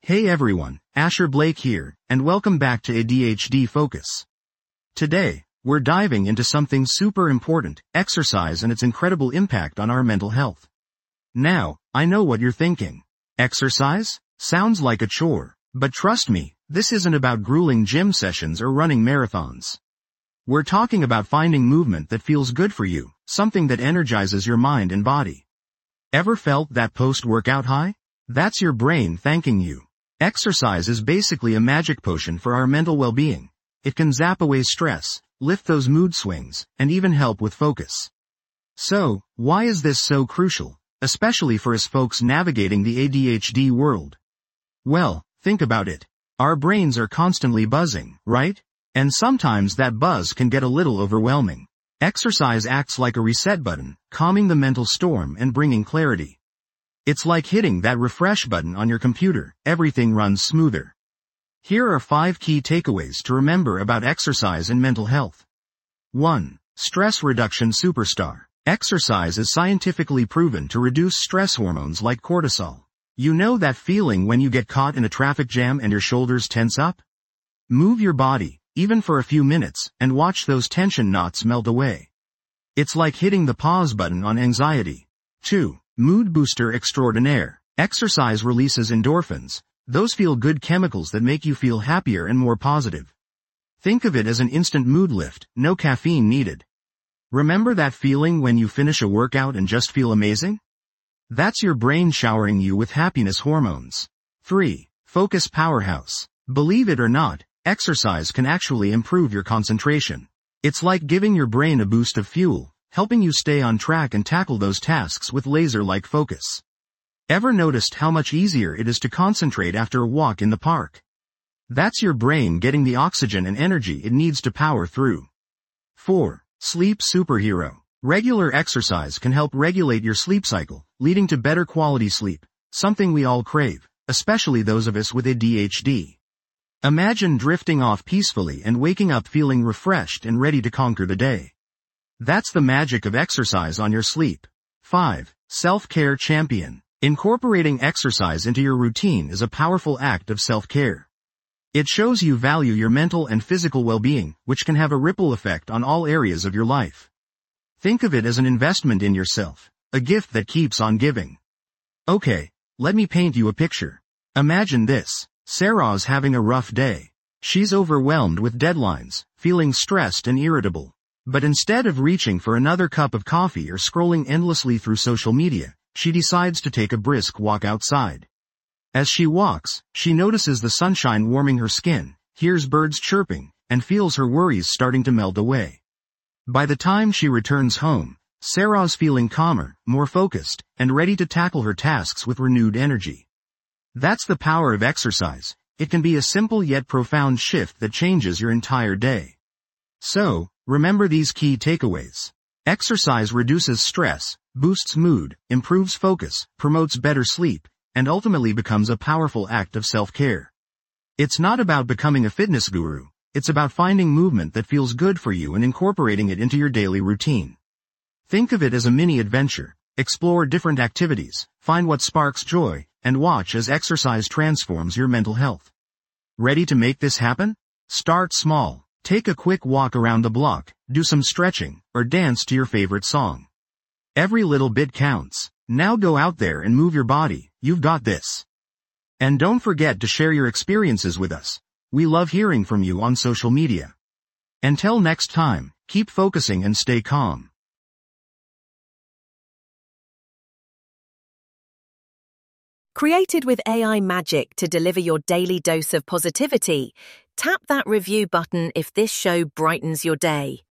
Hey everyone, Asher Blake here, and welcome back to ADHD Focus. Today, we're diving into something super important, exercise and its incredible impact on our mental health. Now, I know what you're thinking. Exercise? Sounds like a chore, but trust me, this isn't about grueling gym sessions or running marathons. We're talking about finding movement that feels good for you, something that energizes your mind and body. Ever felt that post-workout high? That's your brain thanking you. Exercise is basically a magic potion for our mental well-being. It can zap away stress, lift those mood swings, and even help with focus. So, why is this so crucial, especially for us folks navigating the ADHD world? Well, think about it. Our brains are constantly buzzing, right? And sometimes that buzz can get a little overwhelming. Exercise acts like a reset button, calming the mental storm and bringing clarity. It's like hitting that refresh button on your computer, everything runs smoother. Here are 5 key takeaways to remember about exercise and mental health. 1. Stress reduction superstar. Exercise is scientifically proven to reduce stress hormones like cortisol. You know that feeling when you get caught in a traffic jam and your shoulders tense up? Move your body, even for a few minutes, and watch those tension knots melt away. It's like hitting the pause button on anxiety. 2. Mood booster extraordinaire. Exercise releases endorphins, those feel-good chemicals that make you feel happier and more positive. Think of it as an instant mood lift, no caffeine needed. Remember that feeling when you finish a workout and just feel amazing? That's your brain showering you with happiness hormones. 3. Focus powerhouse. Believe it or not, exercise can actually improve your concentration. It's like giving your brain a boost of fuel, helping you stay on track and tackle those tasks with laser-like focus. Ever noticed how much easier it is to concentrate after a walk in the park? That's your brain getting the oxygen and energy it needs to power through. 4. Sleep superhero. Regular exercise can help regulate your sleep cycle, leading to better quality sleep, something we all crave, especially those of us with ADHD. Imagine drifting off peacefully and waking up feeling refreshed and ready to conquer the day. That's the magic of exercise on your sleep. 5. Self-care champion. Incorporating exercise into your routine is a powerful act of self-care. It shows you value your mental and physical well-being, which can have a ripple effect on all areas of your life. Think of it as an investment in yourself, a gift that keeps on giving. Okay, let me paint you a picture. Imagine this. Sarah's having a rough day. She's overwhelmed with deadlines, feeling stressed and irritable. But instead of reaching for another cup of coffee or scrolling endlessly through social media, she decides to take a brisk walk outside. As she walks, she notices the sunshine warming her skin, hears birds chirping, and feels her worries starting to melt away. By the time she returns home, Sarah's feeling calmer, more focused, and ready to tackle her tasks with renewed energy. That's the power of exercise. It can be a simple yet profound shift that changes your entire day. So, remember these key takeaways. Exercise reduces stress, boosts mood, improves focus, promotes better sleep, and ultimately becomes a powerful act of self-care. It's not about becoming a fitness guru, it's about finding movement that feels good for you and incorporating it into your daily routine. Think of it as a mini adventure. Explore different activities, find what sparks joy, and watch as exercise transforms your mental health. Ready to make this happen? Start small. Take a quick walk around the block, do some stretching, or dance to your favorite song. Every little bit counts. Now go out there and move your body, you've got this. And don't forget to share your experiences with us. We love hearing from you on social media. Until next time, keep focusing and stay calm. Created with AI magic to deliver your daily dose of positivity, tap that review button if this show brightens your day.